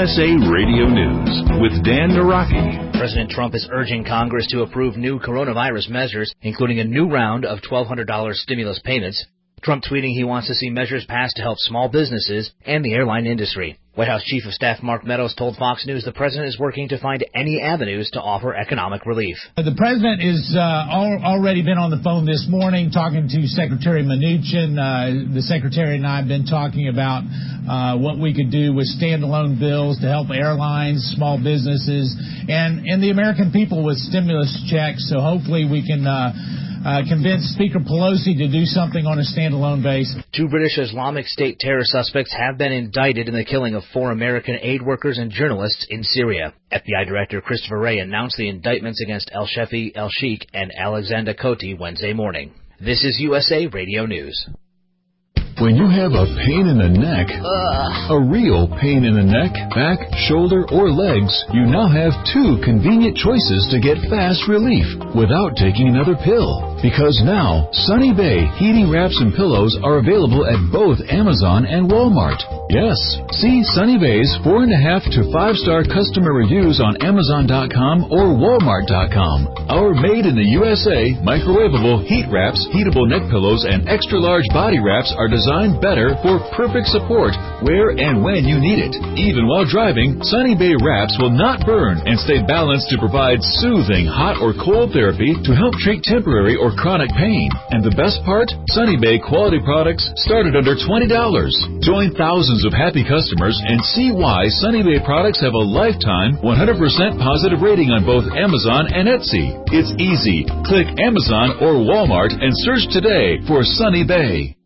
USA Radio News with Dan Naraki. President Trump is urging Congress to approve new coronavirus measures, including a new round of $1,200 stimulus payments. Trump tweeting he wants to see measures passed to help small businesses and the airline industry. White House Chief of Staff Mark Meadows told Fox News the president is working to find any avenues to offer economic relief. The president has already been on the phone this morning talking to Secretary Mnuchin. The secretary and I have been talking about what we could do with standalone bills to help airlines, small businesses, and the American people with stimulus checks. So hopefully we can convince Speaker Pelosi to do something on a standalone basis. 2 British Islamic State terror suspects have been indicted in the killing of 4 American aid workers and journalists in Syria. FBI Director Christopher Wray announced the indictments against El-Shefi El-Sheikh and Alexander Koti Wednesday morning. This is USA Radio News. When you have a pain in the neck, a real pain in the neck, back, shoulder, or legs, you now have 2 convenient choices to get fast relief without taking another pill. Because now, Sunny Bay heating wraps and pillows are available at both Amazon and Walmart. Yes, see Sunny Bay's 4.5 to 5-star customer reviews on Amazon.com or Walmart.com. Our made in the USA microwavable heat wraps, heatable neck pillows, and extra large body wraps are designed better for perfect support where and when you need it. Even while driving, Sunny Bay wraps will not burn and stay balanced to provide soothing hot or cold therapy to help treat temporary or chronic pain. And the best part? Sunny Bay quality products start at under $20. Join thousands of happy customers and see why Sunny Bay products have a lifetime 100% positive rating on both Amazon and Etsy. It's easy. Click Amazon or Walmart and search today for Sunny Bay.